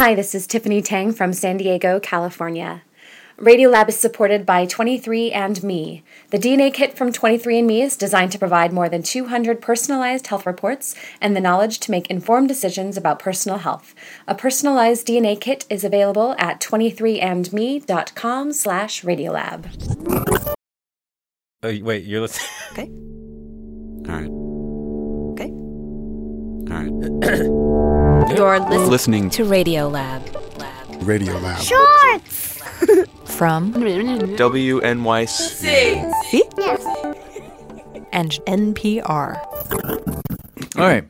Hi, this is Tiffany Tang from San Diego, California. Radiolab is supported by 23andMe. The DNA kit from 23andMe is designed to provide more than 200 personalized health reports and the knowledge to make informed decisions about personal health. A personalized DNA kit is available at 23andme.com/Radiolab. Wait, you're listening? Okay. All right. Okay. All right. You're Listening to Radiolab. Radiolab. Shorts! From WNYC. C and NPR. All right.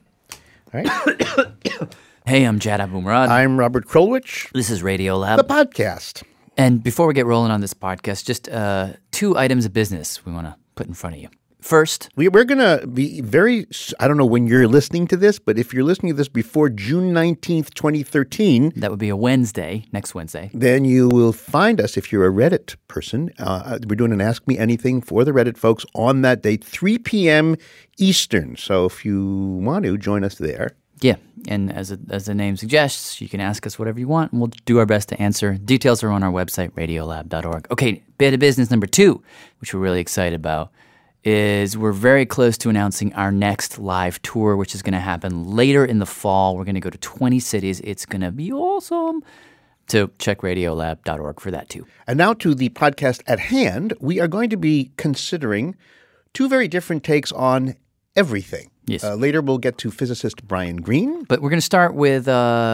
Hey, I'm Jad Abumrad. I'm Robert Krulwich, This is Radiolab. the podcast. And before we get rolling on this podcast, just 2 items of business we want to put in front of you. First, We're going to be I don't know when you're listening to this, but if you're listening to this before June 19th, 2013, that would be a Wednesday, next Wednesday. then you will find us, if you're a Reddit person, we're doing an Ask Me Anything for the Reddit folks on that date, 3 p.m. Eastern. So if you want to, join us there. Yeah, and as the name suggests, you can ask us whatever you want, and we'll do our best to answer. Details are on our website, radiolab.org. Okay, bit of business number 2, which we're really excited about, is we're very close to announcing our next live tour, which is going to happen later in the fall. We're going to go to 20 cities. It's going to be awesome. So check radiolab.org for that too. And now to the podcast at hand. We are going to be considering 2 very different takes on everything. Yes. Later, we'll get to physicist Brian Greene. But we're going to start with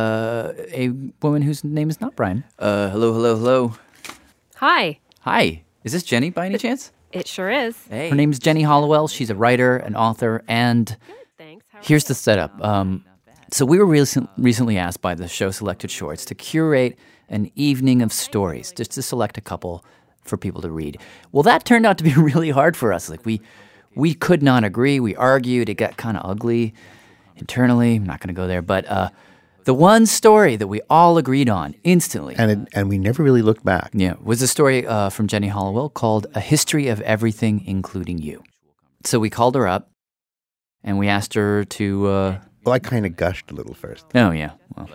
a woman whose name is not Brian. Hello. Hi. Hi. Is this Jenny by any chance? It sure is. Her name is Jenny Hollowell. She's a writer, an author, and Thanks. How are here's you? the setup. So we were recently asked by the show Selected Shorts to curate an evening of stories, just to select a couple for people to read. Well, that turned out to be really hard for us. Like we could not agree. We argued. It got kind of ugly internally. I'm not going to go there, but the one story that we all agreed on instantly, And we never really looked back. yeah, was a story from Jenny Hollowell called A History of Everything, Including You. So we called her up, and we asked her to... Well, I kind of gushed a little first. Oh, yeah. Well,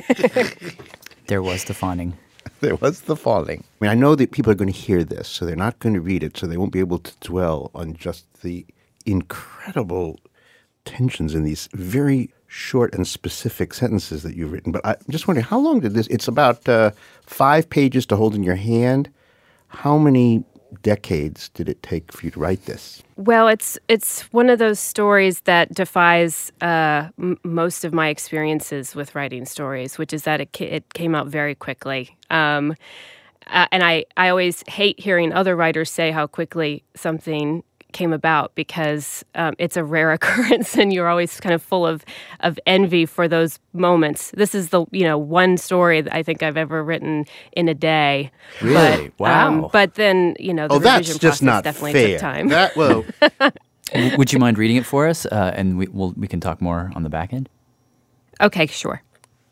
there was the fawning. There was the falling. I mean, I know that people are going to hear this, so they're not going to read it, so they won't be able to dwell on just the incredible tensions in these very short and specific sentences that you've written. But I'm just wondering, how long did this... It's about 5 pages to hold in your hand. How many decades did it take for you to write this? Well, it's one of those stories that defies most of my experiences with writing stories, which is that it came out very quickly. And I always hate hearing other writers say how quickly something came about, because it's a rare occurrence and you're always kind of full of envy for those moments. This is the one story that I think I've ever written in a day. Really? But, Wow. But then, the revision that's just process not definitely fair. took time. Well, Would you mind reading it for us? And we can talk more on the back end. Okay, sure.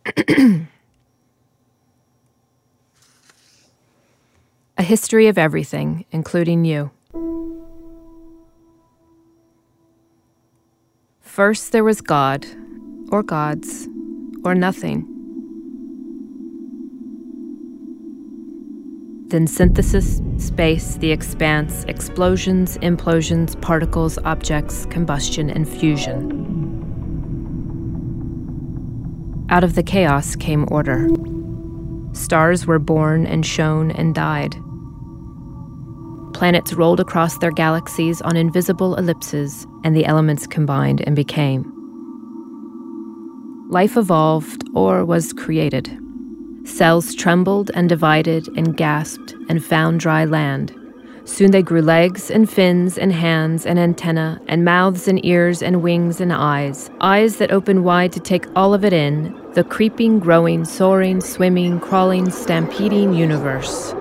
A History of Everything, Including You. First there was God, or gods, or nothing. Then synthesis, space, the expanse, explosions, implosions, particles, objects, combustion, and fusion. Out of the chaos came order. Stars were born and shone and died. Planets rolled across their galaxies on invisible ellipses, and the elements combined and became. Life evolved or was created. Cells trembled and divided and gasped and found dry land. Soon they grew legs and fins and hands and antennae and mouths and ears and wings and eyes that opened wide to take all of it in, the creeping, growing, soaring, swimming, crawling, stampeding universe.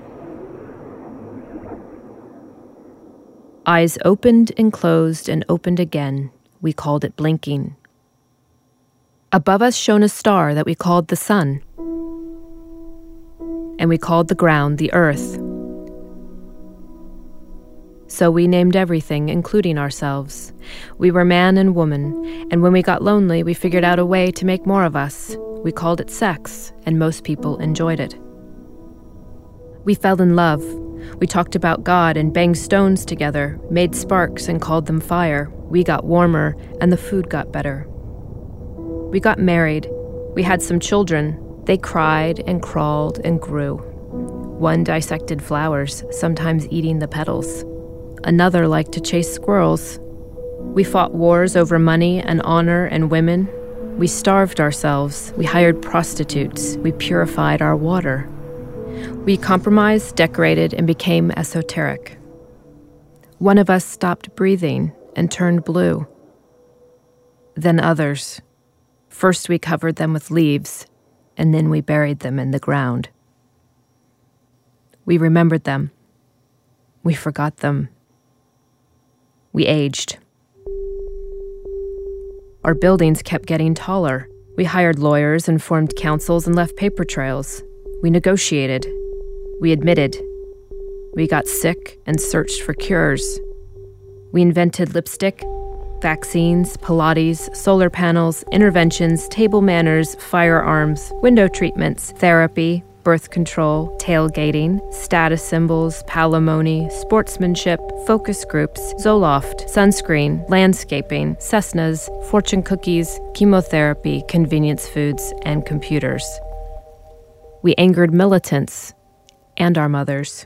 Eyes opened and closed and opened again. We called it blinking. Above us shone a star that we called the sun. And we called the ground the earth. So we named everything, including ourselves. We were man and woman, and when we got lonely, we figured out a way to make more of us. We called it sex, and most people enjoyed it. We fell in love. We talked about God and banged stones together, made sparks and called them fire. We got warmer, and the food got better. We got married. We had some children. They cried and crawled and grew. One dissected flowers, sometimes eating the petals. Another liked to chase squirrels. We fought wars over money and honor and women. We starved ourselves. We hired prostitutes. We purified our water. We compromised, decorated, and became esoteric. One of us stopped breathing and turned blue. Then others. First we covered them with leaves, and then we buried them in the ground. We remembered them. We forgot them. We aged. Our buildings kept getting taller. We hired lawyers and formed councils and left paper trails. We negotiated. We admitted. We got sick and searched for cures. We invented lipstick, vaccines, Pilates, solar panels, interventions, table manners, firearms, window treatments, therapy, birth control, tailgating, status symbols, palimony, sportsmanship, focus groups, Zoloft, sunscreen, landscaping, Cessnas, fortune cookies, chemotherapy, convenience foods, and computers. We angered militants and our mothers.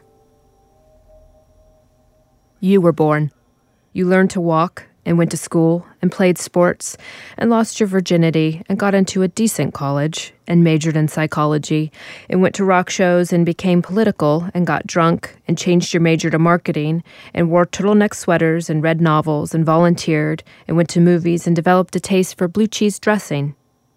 You were born. You learned to walk and went to school and played sports and lost your virginity and got into a decent college and majored in psychology and went to rock shows and became political and got drunk and changed your major to marketing and wore turtleneck sweaters and read novels and volunteered and went to movies and developed a taste for blue cheese dressing.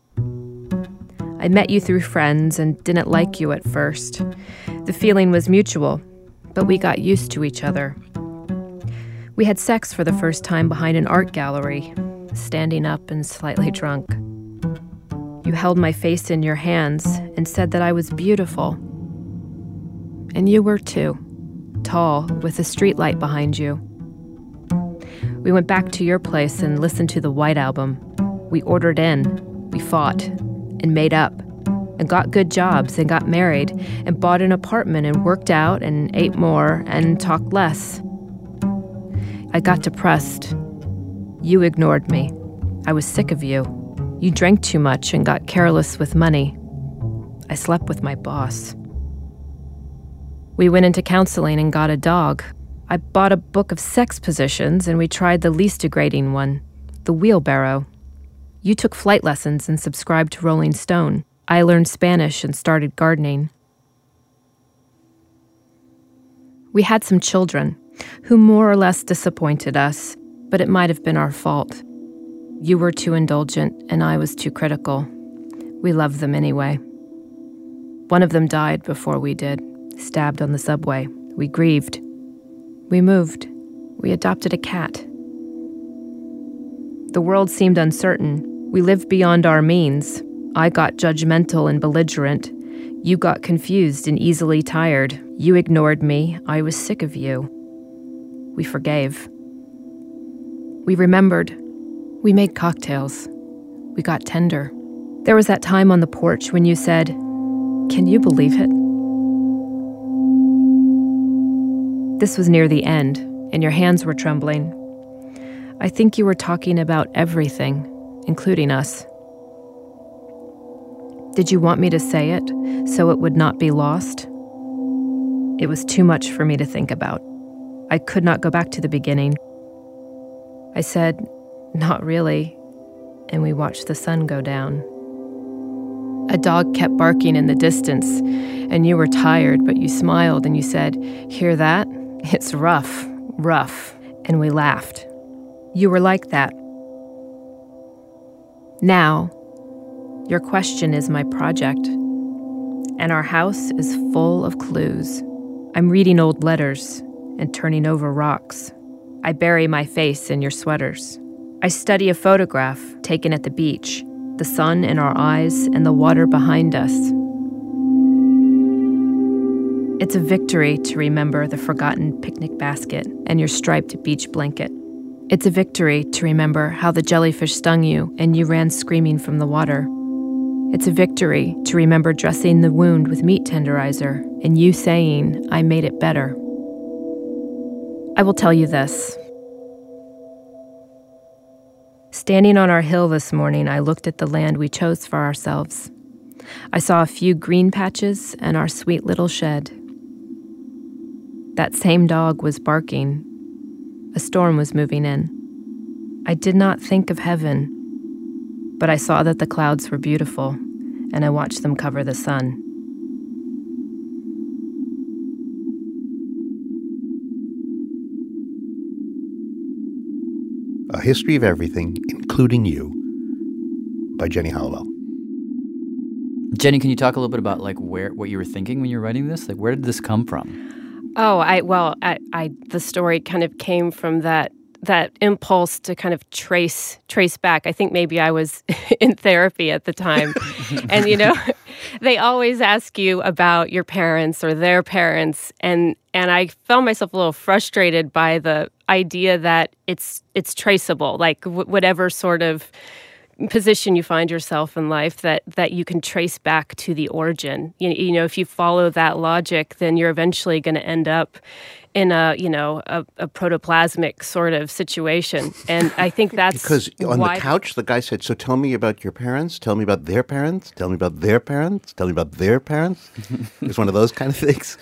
I met you through friends and didn't like you at first. The feeling was mutual, but we got used to each other. We had sex for the first time behind an art gallery, standing up and slightly drunk. You held my face in your hands and said that I was beautiful. And you were too, tall, with a streetlight behind you. We went back to your place and listened to the White Album. We ordered in, we fought, and made up, and got good jobs and got married, and bought an apartment and worked out and ate more and talked less. I got depressed. You ignored me. I was sick of you. You drank too much and got careless with money. I slept with my boss. We went into counseling and got a dog. I bought a book of sex positions and we tried the least degrading one, the wheelbarrow. You took flight lessons and subscribed to Rolling Stone. I learned Spanish and started gardening. We had some children who more or less disappointed us, but it might have been our fault. You were too indulgent, and I was too critical. We loved them anyway. One of them died before we did, stabbed on the subway. We grieved. We moved. We adopted a cat. The world seemed uncertain. We lived beyond our means. I got judgmental and belligerent. You got confused and easily tired. You ignored me. I was sick of you. We forgave. We remembered. We made cocktails. We got tender. There was that time on the porch when you said, "Can you believe it?" This was near the end, and your hands were trembling. I think you were talking about everything, including us. Did you want me to say it so it would not be lost? It was too much for me to think about. I could not go back to the beginning. I said, "Not really," and we watched the sun go down. A dog kept barking in the distance, and you were tired, but you smiled and you said, "Hear that? It's rough, rough," and we laughed. You were like that. Now, your question is my project, and our house is full of clues. I'm reading old letters and turning over rocks. I bury my face in your sweaters. I study a photograph taken at the beach, the sun in our eyes and the water behind us. It's a victory to remember the forgotten picnic basket and your striped beach blanket. It's a victory to remember how the jellyfish stung you and you ran screaming from the water. It's a victory to remember dressing the wound with meat tenderizer and you saying, "I made it better." I will tell you this. Standing on our hill this morning, I looked at the land we chose for ourselves. I saw a few green patches and our sweet little shed. That same dog was barking. A storm was moving in. I did not think of heaven, but I saw that the clouds were beautiful, and I watched them cover the sun. A History of Everything, Including You, by Jenny Halliwell. Jenny, can you talk a little bit about what you were thinking when you were writing this? Like, where did this come from? The story kind of came from that impulse to kind of trace back. I think maybe I was in therapy at the time. And, they always ask you about your parents or their parents. And I found myself a little frustrated by the idea that it's traceable, like whatever sort of position you find yourself in life, that you can trace back to the origin. If you follow that logic, then you're eventually going to end up in a protoplasmic sort of situation. And I think that's because on the couch, the guy said, "So tell me about your parents, tell me about their parents, tell me about their parents, tell me about their parents." It's one of those kind of things.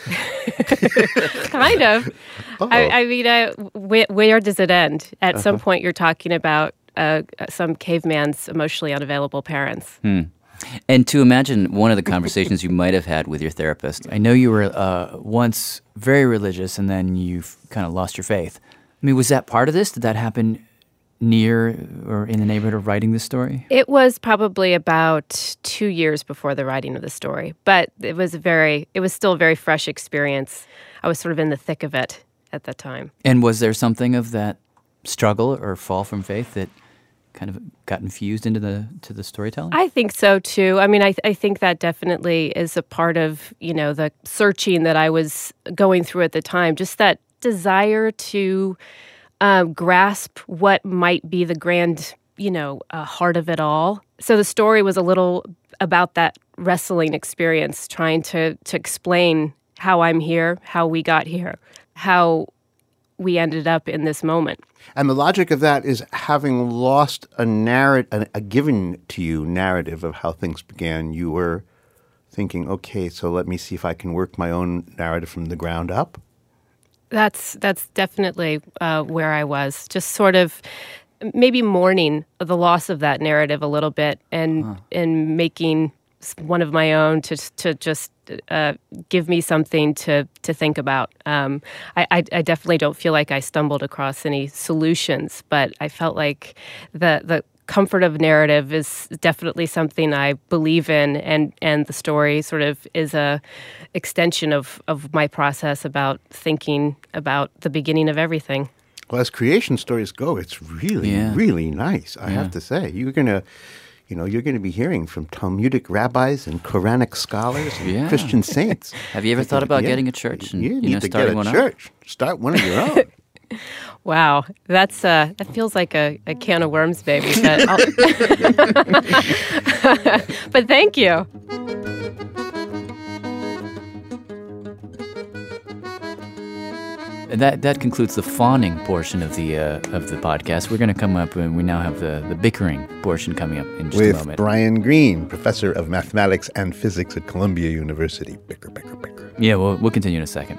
Kind of. I mean, where does it end? At some point, you're talking about some caveman's emotionally unavailable parents. And to imagine one of the conversations you might have had with your therapist. I know you were once very religious and then you've kind of lost your faith. I mean, was that part of this? Did that happen near or in the neighborhood of writing this story? It was probably about 2 years before the writing of the story, but it was still a very fresh experience. I was sort of in the thick of it at the time. And was there something of that struggle or fall from faith that kind of got infused into the storytelling? I think so too. I mean, I think that definitely is a part of, the searching that I was going through at the time. Just that desire to grasp what might be the grand, heart of it all. So the story was a little about that wrestling experience, trying to explain how I'm here, how we got here, how we ended up in this moment. And the logic of that is having lost a given to you narrative of how things began, you were thinking, okay, so let me see if I can work my own narrative from the ground up? That's definitely where I was, just sort of maybe mourning the loss of that narrative a little bit and making one of my own to just give me something to think about. I definitely don't feel like I stumbled across any solutions, but I felt like the comfort of narrative is definitely something I believe in, and the story sort of is a extension of my process about thinking about the beginning of everything. Well, as creation stories go, it's really, really nice, I have to say. You're going to be hearing from Talmudic rabbis and Quranic scholars and Christian saints. Have you ever thought about getting a church and you need to get a church? Start one of your own. Wow, that feels like a can of worms, baby. But thank you. And that concludes the fawning portion of the podcast. We're going to come up, and we now have the bickering portion coming up in just a moment. With Brian Greene, professor of mathematics and physics at Columbia University. Bicker, bicker, bicker. Yeah, we'll continue in a second.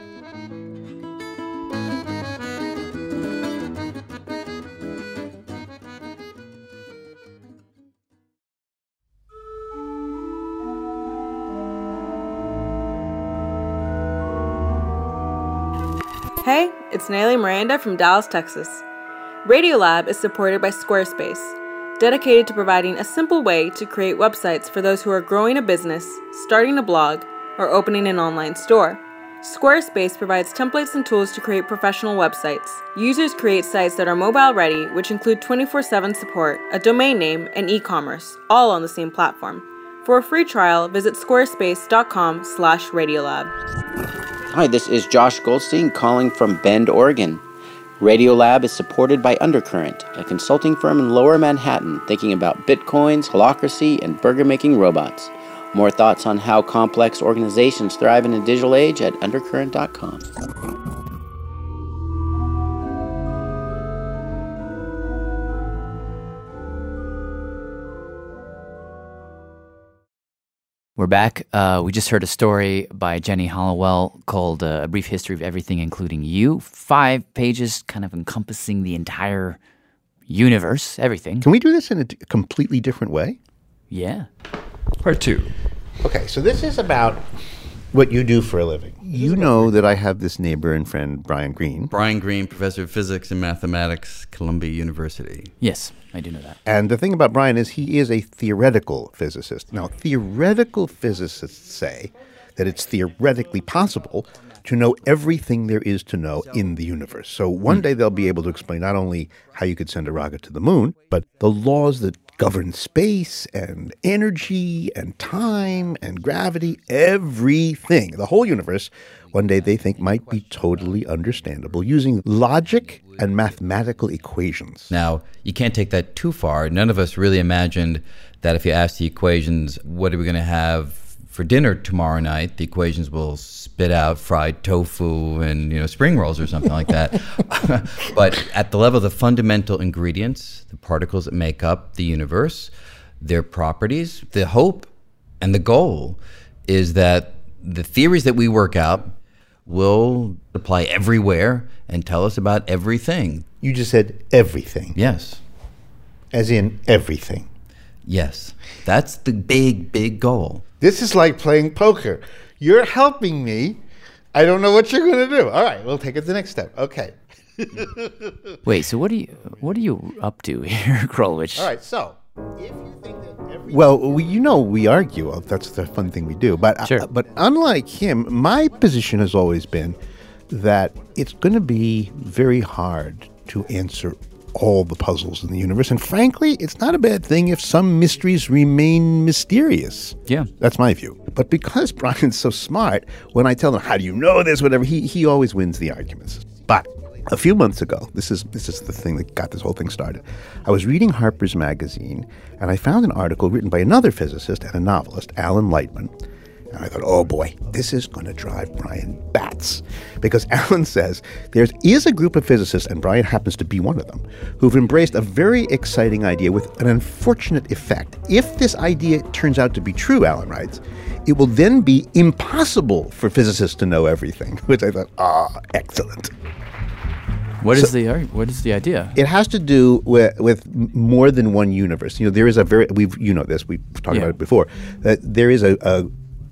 Hey, it's Nayeli Miranda from Dallas, Texas. Radiolab is supported by Squarespace, dedicated to providing a simple way to create websites for those who are growing a business, starting a blog, or opening an online store. Squarespace provides templates and tools to create professional websites. Users create sites that are mobile ready, which include 24/7 support, a domain name, and e-commerce, all on the same platform. For a free trial, visit squarespace.com/Radiolab. Hi, this is Josh Goldstein calling from Bend, Oregon. Radiolab is supported by Undercurrent, a consulting firm in Lower Manhattan thinking about bitcoins, holacracy, and burger-making robots. More thoughts on how complex organizations thrive in a digital age at undercurrent.com. We're back. We just heard a story by Jenny Hollowell called A Brief History of Everything, Including You. 5 pages kind of encompassing the entire universe, everything. Can we do this in a completely different way? Yeah. Part 2. Okay, so this is about what you do for a living. You know that I have this neighbor and friend, Brian Greene. Brian Greene, professor of physics and mathematics, Columbia University. Yes, I do know that. And the thing about Brian is he is a theoretical physicist. Now, theoretical physicists say that it's theoretically possible to know everything there is to know in the universe. So one day they'll be able to explain not only how you could send a rocket to the moon, but the laws that govern space and energy and time and gravity, everything, the whole universe, one day they think might be totally understandable using logic and mathematical equations. Now, you can't take that too far. None of us really imagined that if you ask the equations, what are we going to have for dinner tomorrow night, the equations will spit out fried tofu and, spring rolls or something like that. But at the level of the fundamental ingredients, the particles that make up the universe, their properties, the hope and the goal is that the theories that we work out will apply everywhere and tell us about everything. You just said everything. Yes. As in everything. Yes. That's the big, big goal. This is like playing poker. You're helping me. I don't know what you're going to do. All right, we'll take it to the next step. Okay. Wait, so what are you up to here, Krulwich? All right, so if you think that Well, we argue. Well, that's the fun thing we do. But sure. But unlike him, my position has always been that it's going to be very hard to answer all the puzzles in the universe. And frankly, it's not a bad thing if some mysteries remain mysterious. Yeah. That's my view. But because Brian's so smart, when I tell him, how do you know this, whatever, he always wins the arguments. But a few months ago, this is the thing that got this whole thing started. I was reading Harper's Magazine, and I found an article written by another physicist and a novelist, Alan Lightman. And I thought, oh boy, this is going to drive Brian bats. Because Alan says there is a group of physicists, and Brian happens to be one of them, who've embraced a very exciting idea with an unfortunate effect. If this idea turns out to be true, Alan writes, it will then be impossible for physicists to know everything, which I thought, excellent. What is the idea? It has to do with more than one universe. There is we've talked about it before, that there is a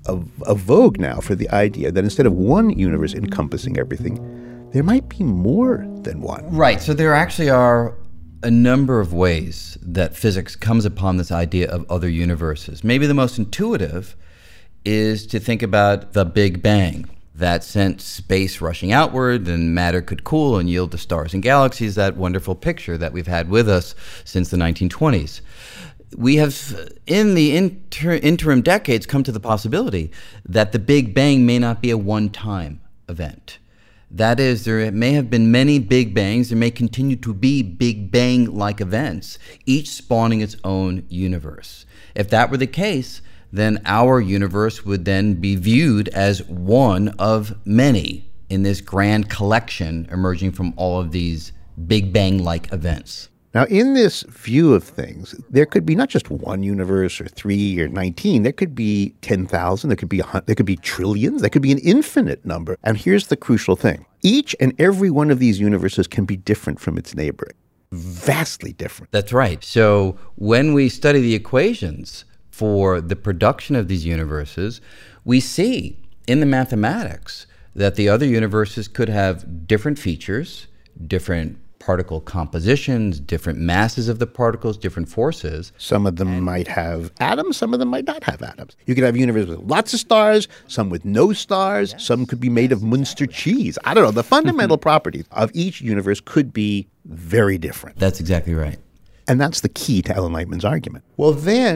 vogue now for the idea that instead of one universe encompassing everything, there might be more than one. Right. So there actually are a number of ways that physics comes upon this idea of other universes. Maybe the most intuitive is to think about the Big Bang. That sent space rushing outward, and matter could cool and yield to stars and galaxies, that wonderful picture that we've had with us since the 1920s. We have, in the interim decades, come to the possibility that the Big Bang may not be a one-time event. That is, there may have been many Big Bangs. There may continue to be Big Bang-like events, each spawning its own universe. If that were the case, then our universe would then be viewed as one of many in this grand collection emerging from all of these Big Bang-like events. Now, in this view of things, there could be not just one universe or 3 or 19. There could be 10,000. There could be trillions. There could be an infinite number. And here's the crucial thing. Each and every one of these universes can be different from its neighbor. Vastly different. That's right. So when we study the equations for the production of these universes, we see in the mathematics that the other universes could have different features, different particle compositions, different masses of the particles, different forces. Some of them might have atoms, some of them might not have atoms. You could have a universe with lots of stars, some with no stars, some could be made of Munster cheese. I don't know. The fundamental properties of each universe could be very different. That's exactly right. And that's the key to Alan Lightman's argument. Well, then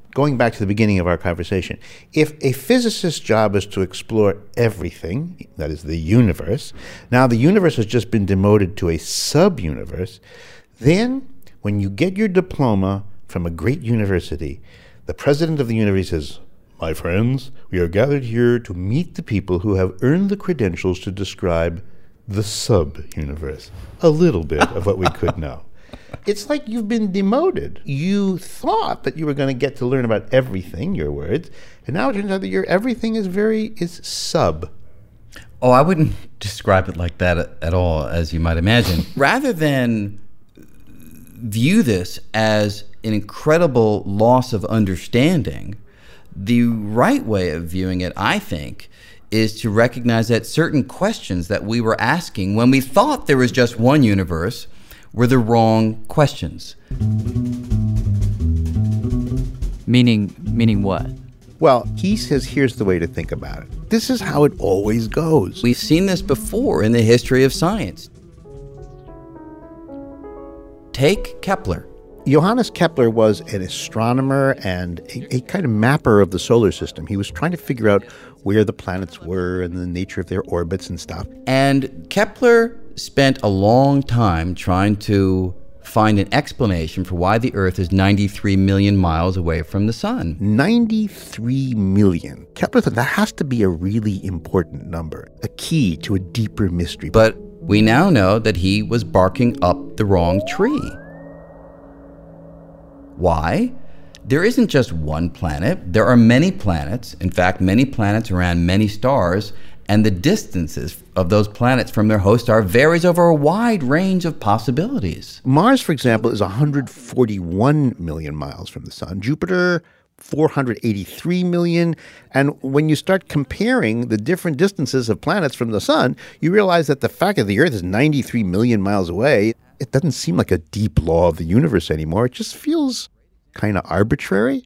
going back to the beginning of our conversation, if a physicist's job is to explore everything, that is the universe, now the universe has just been demoted to a sub-universe, then when you get your diploma from a great university, the president of the university says, "My friends, we are gathered here to meet the people who have earned the credentials to describe the sub-universe, a little bit of what we could know." It's like you've been demoted. You thought that you were going to get to learn about everything, your words, and now it turns out that your everything is sub. Oh, I wouldn't describe it like that at all, as you might imagine. Rather than view this as an incredible loss of understanding, the right way of viewing it, I think, is to recognize that certain questions that we were asking when we thought there was just one universe were the wrong questions. Meaning what? Well, he says here's the way to think about it. This is how it always goes. We've seen this before in the history of science. Take Kepler. Johannes Kepler was an astronomer and a kind of mapper of the solar system. He was trying to figure out where the planets were and the nature of their orbits and stuff. And Kepler spent a long time trying to find an explanation for why the Earth is 93 million miles away from the sun. 93 million. Kepler thought that has to be a really important number, a key to a deeper mystery. But we now know that he was barking up the wrong tree. Why? There isn't just one planet. There are many planets. In fact, many planets around many stars, and the distances of those planets from their host star varies over a wide range of possibilities. Mars, for example, is 141 million miles from the sun. Jupiter, 483 million. And when you start comparing the different distances of planets from the sun, you realize that the fact that the Earth is 93 million miles away, it doesn't seem like a deep law of the universe anymore. It just feels kind of arbitrary.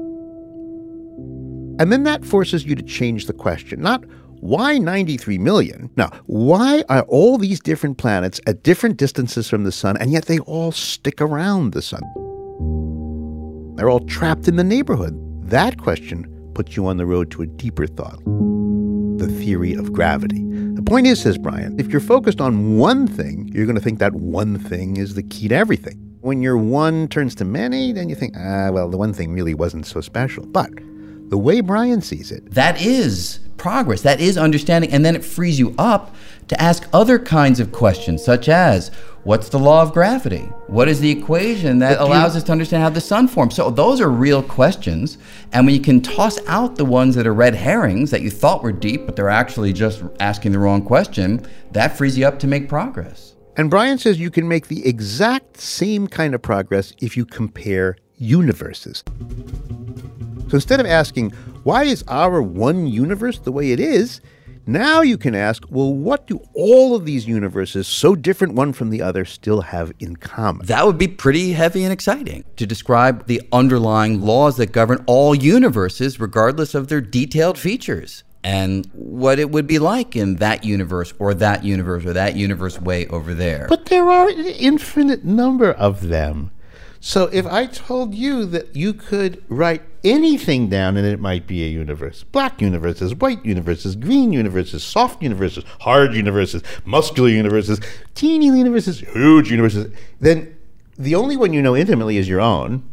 And then that forces you to change the question. Not why 93 million? Now, why are all these different planets at different distances from the sun, and yet they all stick around the sun? They're all trapped in the neighborhood. That question puts you on the road to a deeper thought, the theory of gravity. The point is, says Brian, if you're focused on one thing, you're going to think that one thing is the key to everything. When your one turns to many, then you think, well, the one thing really wasn't so special. But the way Brian sees it, that is progress, that is understanding, and then it frees you up to ask other kinds of questions, such as, what's the law of gravity? What is the equation that allows us to understand how the sun forms? So those are real questions, and when you can toss out the ones that are red herrings that you thought were deep, but they're actually just asking the wrong question, that frees you up to make progress. And Brian says you can make the exact same kind of progress if you compare universes. So instead of asking, why is our one universe the way it is? Now you can ask, well, what do all of these universes, so different one from the other, still have in common? That would be pretty heavy and exciting, to describe the underlying laws that govern all universes, regardless of their detailed features, and what it would be like in that universe or that universe way over there. But there are an infinite number of them. So if I told you that you could write anything down and it might be a universe, black universes, white universes, green universes, soft universes, hard universes, muscular universes, teeny universes, huge universes, then the only one you know intimately is your own.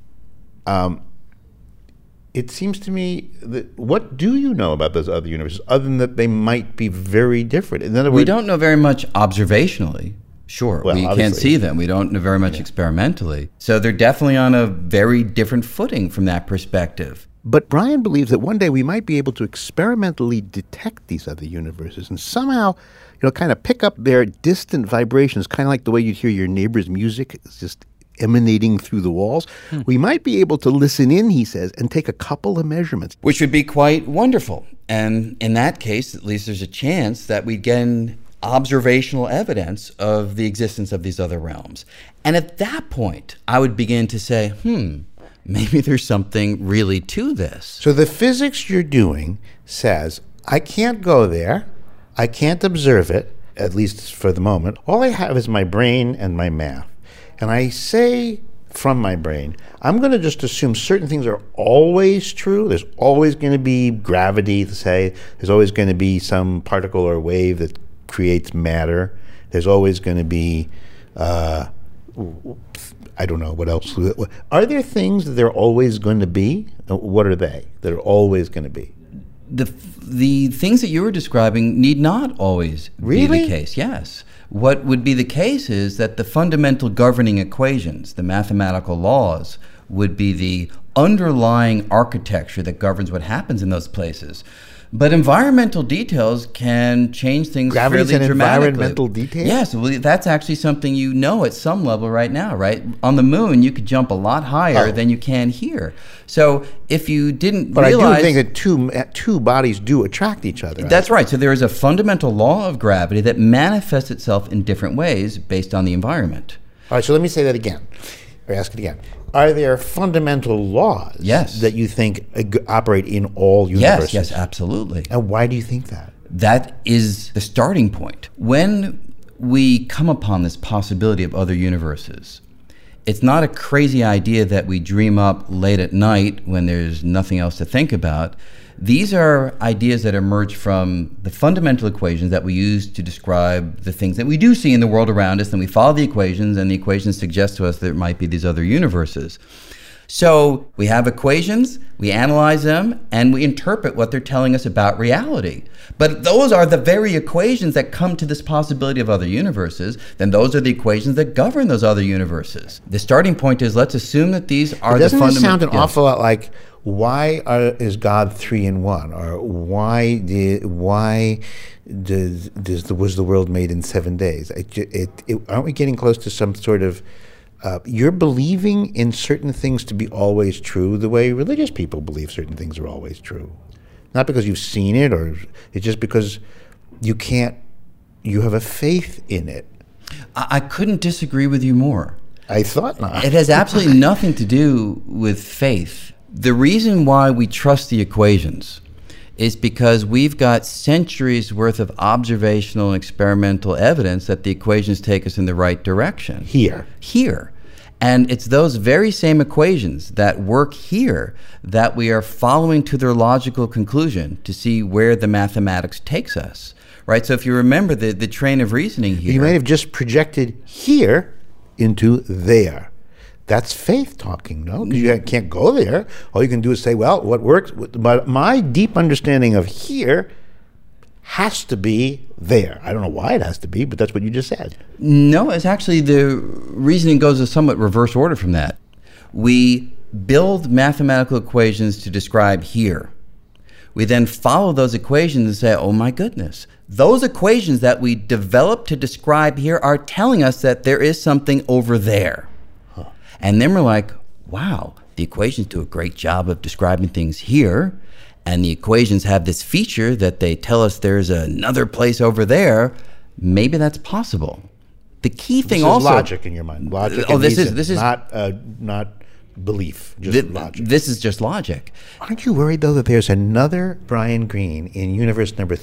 It seems to me that what do you know about those other universes other than that they might be very different? In other words, we don't know very much observationally. Sure, well, we can't see them. We don't know very much experimentally. So they're definitely on a very different footing from that perspective. But Brian believes that one day we might be able to experimentally detect these other universes and somehow, kind of pick up their distant vibrations, kind of like the way you'd hear your neighbor's music. It's just emanating through the walls. We might be able to listen in, he says, and take a couple of measurements. Which would be quite wonderful. And in that case, at least there's a chance that we'd get observational evidence of the existence of these other realms. And at that point, I would begin to say, maybe there's something really to this. So the physics you're doing says, I can't go there, I can't observe it, at least for the moment. All I have is my brain and my math. And I say from my brain, I'm going to just assume certain things are always true. There's always going to be gravity, say. There's always going to be some particle or wave that creates matter. There's always going to be, I don't know, what else? Are there things that they're always going to be? What are they that are always going to be? The things that you were describing need not always be the case, yes. What would be the case is that the fundamental governing equations, the mathematical laws, would be the underlying architecture that governs what happens in those places. But environmental details can change things Gravity's fairly an dramatically. environmental detail? Yes, well, that's actually something you know at some level right now, right? On the moon, you could jump a lot higher than you can here. So if you didn't realize... But I do think that two bodies do attract each other. That's right. So there is a fundamental law of gravity that manifests itself in different ways based on the environment. All right, so let me say that again, or ask it again. Are there fundamental laws that you think operate in all universes? Yes, absolutely. And why do you think that? That is the starting point. When we come upon this possibility of other universes, it's not a crazy idea that we dream up late at night when there's nothing else to think about. These are ideas that emerge from the fundamental equations that we use to describe the things that we do see in the world around us. Then we follow the equations, and the equations suggest to us there might be these other universes. So we have equations, we analyze them, and we interpret what they're telling us about reality. But those are the very equations that come to this possibility of other universes. Then those are the equations that govern those other universes. The starting point is, let's assume that these are the fundamental... Doesn't it sound an awful lot like... Why is God 3 in 1? Or why was the world made in 7 days? Aren't we getting close to some sort of... you're believing in certain things to be always true the way religious people believe certain things are always true. Not because you've seen it, or it's just because you have a faith in it. I couldn't disagree with you more. I thought not. It has absolutely nothing to do with faith. The reason why we trust the equations is because we've got centuries worth of observational and experimental evidence that the equations take us in the right direction. Here. And it's those very same equations that work here that we are following to their logical conclusion to see where the mathematics takes us. Right? So if you remember the train of reasoning here... You might have just projected here into there. That's faith talking, no? Because you can't go there. All you can do is say, well, what works? But my deep understanding of here has to be there. I don't know why it has to be, but that's what you just said. No, it's actually the reasoning goes a somewhat reverse order from that. We build mathematical equations to describe here. We then follow those equations and say, oh my goodness, those equations that we developed to describe here are telling us that there is something over there. And then we're like, wow, the equations do a great job of describing things here, and the equations have this feature that they tell us there's another place over there. Maybe that's possible. The key thing this also... is logic in your mind. Logic and this reason, is not belief, just logic. This is just logic. Aren't you worried, though, that there's another Brian Greene in universe number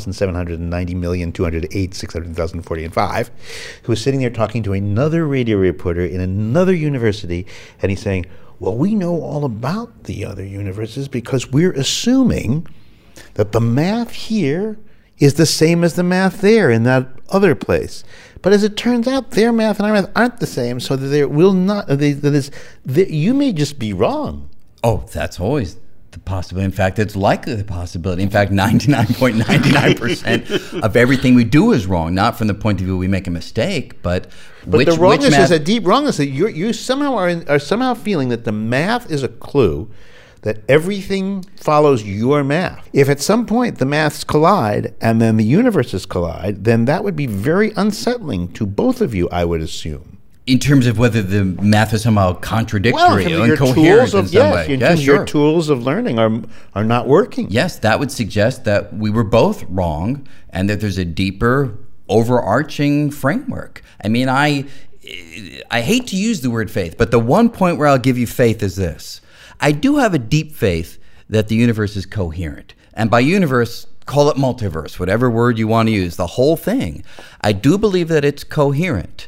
3,790,208,600,040 who is sitting there talking to another radio reporter in another university, and he's saying, well, we know all about the other universes because we're assuming that the math here is the same as the math there in that other place. But as it turns out, their math and our math aren't the same, so that there will not. You may just be wrong. Oh, that's always the possibility. In fact, it's likely the possibility. In fact, 99.99% of everything we do is wrong. Not from the point of view we make a mistake, but the wrongness is a deep wrongness that you somehow are somehow feeling that the math is a clue, that everything follows your math. If at some point the maths collide and then the universes collide, then that would be very unsettling to both of you, I would assume. In terms of whether the math is somehow contradictory or incoherent in some way. Your tools of learning are not working. Yes, that would suggest that we were both wrong and that there's a deeper, overarching framework. I mean, I hate to use the word faith, but the one point where I'll give you faith is this. I do have a deep faith that the universe is coherent. And by universe, call it multiverse, whatever word you want to use, the whole thing. I do believe that it's coherent.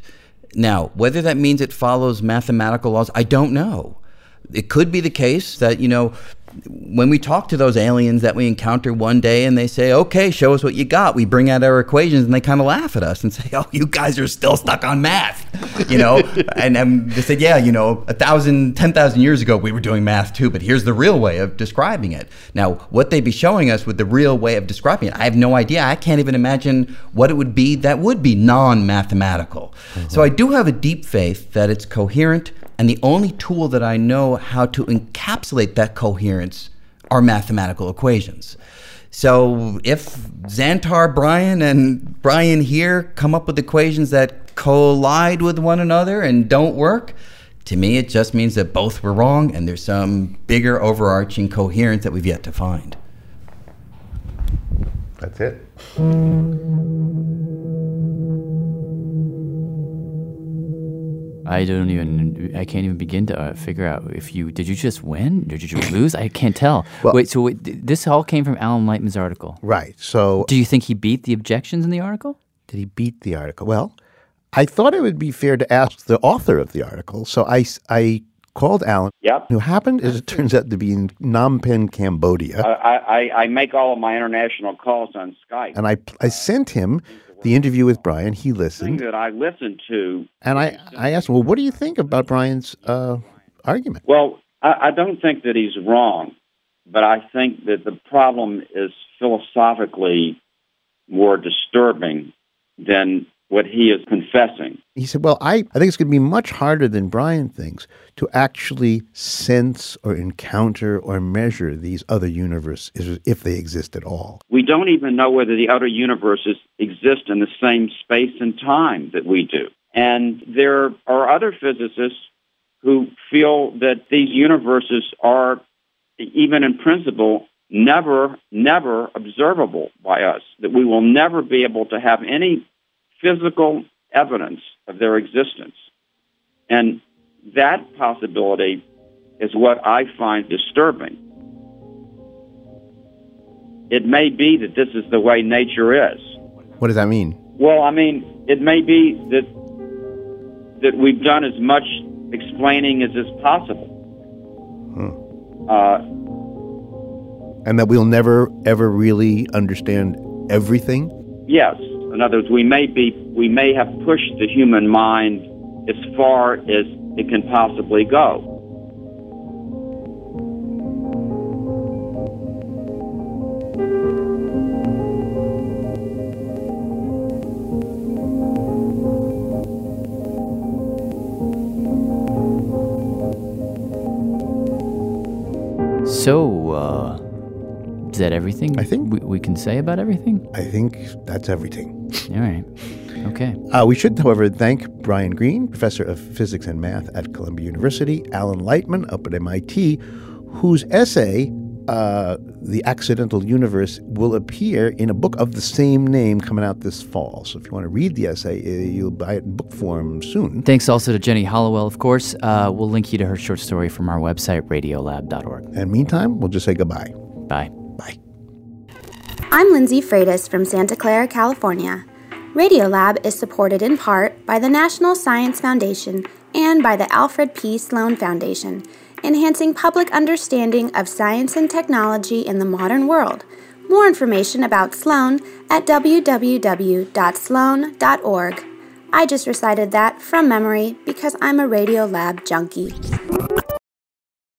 Now, whether that means it follows mathematical laws, I don't know. It could be the case that, when we talk to those aliens that we encounter one day and they say, okay, show us what you got, we bring out our equations and they kind of laugh at us and say, oh, you guys are still stuck on math, and they said, 10,000 years ago we were doing math too, but here's the real way of describing it. Now, what they'd be showing us with the real way of describing it, I have no idea. I can't even imagine what it would be that would be non-mathematical. Mm-hmm. So I do have a deep faith that it's coherent, and the only tool that I know how to encapsulate that coherence are mathematical equations. So if Xantar Brian and Brian here come up with equations that collide with one another and don't work, to me it just means that both were wrong and there's some bigger overarching coherence that we've yet to find. That's it. I can't even begin to figure out did you just win? Did you lose? I can't tell. Well, this all came from Alan Lightman's article. Right. So, do you think he beat the objections in the article? Did he beat the article? Well, I thought it would be fair to ask the author of the article. So I called Alan, who happened, as it turns out, to be in Phnom Penh, Cambodia. I make all of my international calls on Skype. And I sent him the interview with Brian. He listened. The thing that I listened to. And I asked him, well, what do you think about Brian's argument? Well, I don't think that he's wrong, but I think that the problem is philosophically more disturbing than what he is confessing. He said, well, I think it's going to be much harder than Brian thinks to actually sense or encounter or measure these other universes if they exist at all. We don't even know whether the other universes exist in the same space and time that we do. And there are other physicists who feel that these universes are, even in principle, never observable by us, that we will never be able to have any physical evidence of their existence. And that possibility is what I find disturbing. It may be that this is the way nature is. What does that mean? Well, I mean, it may be that we've done as much explaining as is possible. And that we'll never, ever really understand everything? Yes. In other words, we may have pushed the human mind as far as it can possibly go. So, is that everything? I think we can say about everything? I think that's everything. All right. Okay. We should, however, thank Brian Greene, professor of physics and math at Columbia University, Alan Lightman up at MIT, whose essay, The Accidental Universe, will appear in a book of the same name coming out this fall. So if you want to read the essay, you'll buy it in book form soon. Thanks also to Jenny Hollowell, of course. We'll link you to her short story from our website, radiolab.org. And meantime, we'll just say goodbye. Bye. Bye. I'm Lindsay Freitas from Santa Clara, California. Radiolab is supported in part by the National Science Foundation and by the Alfred P. Sloan Foundation, enhancing public understanding of science and technology in the modern world. More information about Sloan at www.sloan.org. I just recited that from memory because I'm a Radiolab junkie.